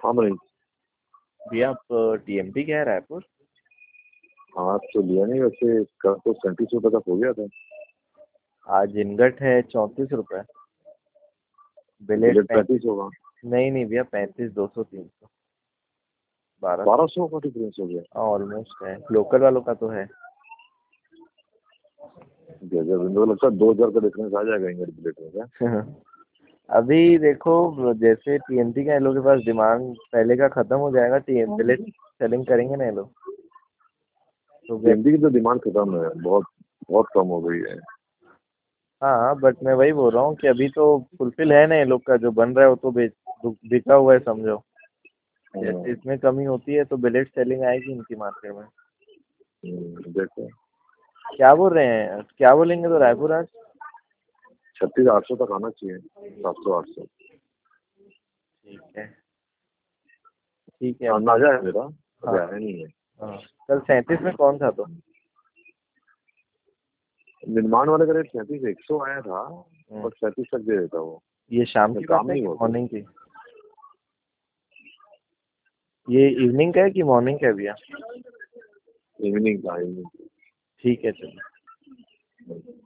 हाँ भाई। भैया आप टीएमपी क्या है रायपुर? हाँ तो लिया नहीं वैसे, कल तो 37 रुपये तक हो गया था। आज इनगट है 34 रुपये। बिलेट बुलेट 35 35। होगा। नहीं नहीं भैया, 35, 200, 300, 12। 1200 का डिफरेंस हो गया। ऑलमोस्ट है, लोकल वालों का तो है। गजब, मुझे लगता है 2000 का डिफरेंस आ जाएगा इंगट बुलेट में क्या। अभी देखो, जैसे टीएमटी का इन लोगों के पास डिमांड पहले का खत्म हो जाएगा, टीएम बिलेट सेलिंग करेंगे ना ये लोग। तो टीएमटी की तो डिमांड खत्म है, बहुत बहुत कम हो गई है। हाँ, बट मैं वही बोल रहा हूँ कि अभी तो फुलफिल है ना ये लोग का, जो बन रहा है वो तो बिका हुआ है समझो। जैसे इसमें कमी होती है तो बिलेट सेलिंग आएगी इनकी मार्केट में। देखो क्या बोल रहे हैं, क्या बोलेंगे तो रायपुर आज? 3600 तक आना चाहिए, 700 800। ठीक है, ठीक है। अंदाजा है मेरा, अभी हाँ आया नहीं है। हाँ, कल 37 में कौन था तो? निर्माण वाले का रेट 37 100 आया था, हम्म, और 37 तक दे देता वो। ये शाम की बात काम है नहीं कि होता। मॉर्निंग की? ये इवनिंग का है कि मॉर्निंग का है भैया? इवनिंग का, इवनिंग। ठीक है, चलो।